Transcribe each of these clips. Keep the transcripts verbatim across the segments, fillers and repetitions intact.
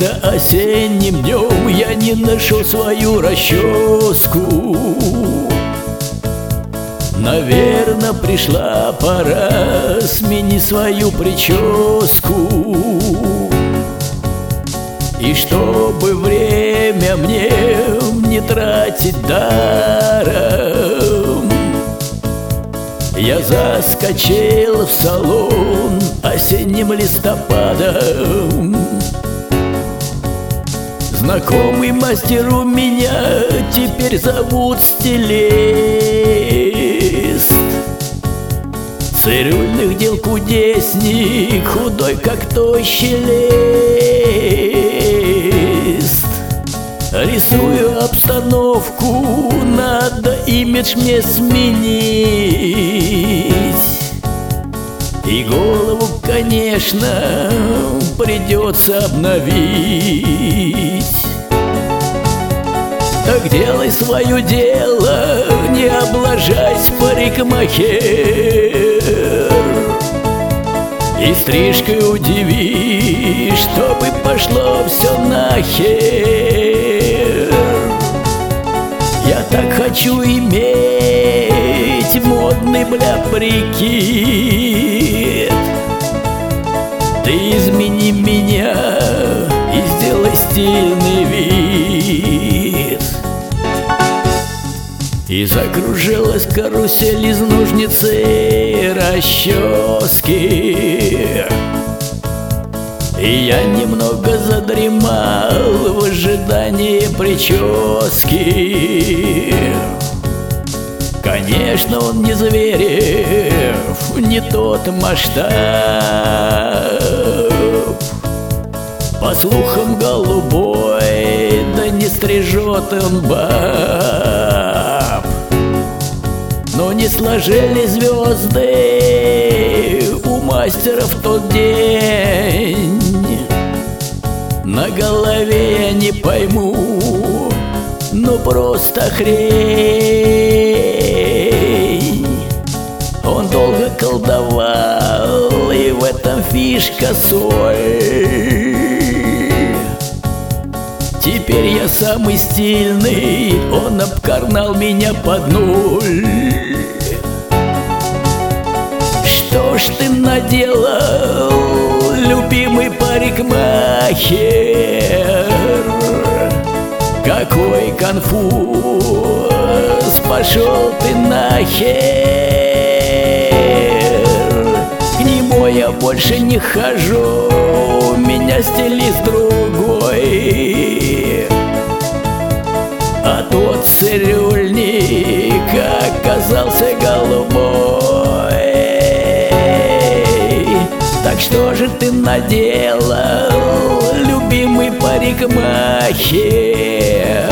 Как-то осенним днем я не нашел свою расческу. Наверно, пришла пора сменить свою прическу. И чтобы время мне не тратить даром, я заскочил в салон осенним листопадом. Знакомый мастер у меня теперь зовут стилист. Цирюльных дел кудесник, худой как тощий лист. Рисую обстановку, надо имидж мне сменить. И голову, конечно, придется обновить. Так делай свое дело, не облажайся, парикмахер. И стрижкой удиви, чтобы пошло все нахер. Я так хочу иметь модный, бля, прикид. Ты измени меня и сделай стильный вид. И закружилась карусель из ножницы и расчески. И я немного задремал в ожидании прически. Конечно, он не Зверев, не тот масштаб. По слухам, голубой, да не стрижет он баб. Но не сложились звезды у мастера в тот день. На голове я не пойму, ну просто хрень. Он долго колдовал, и в этом фишка соль. Теперь я самый стильный, он обкарнал меня под нуль. Что ж ты наделал, любимый парикмахер? Какой конфуз, пошел ты нахер. К нему я больше не хожу, у меня стилист другой. А тот цирюльник оказался голубой. Так что же ты наделал, любимый парикмахер?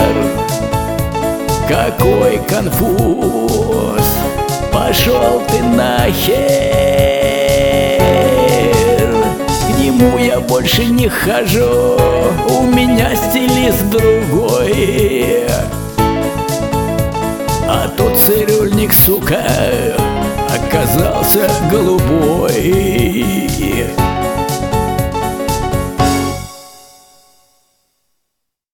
Какой конфуз, пошел ты нахер. К нему я больше не хожу, у меня стилист другой. А тот цирюльник, сука, оказался голубой.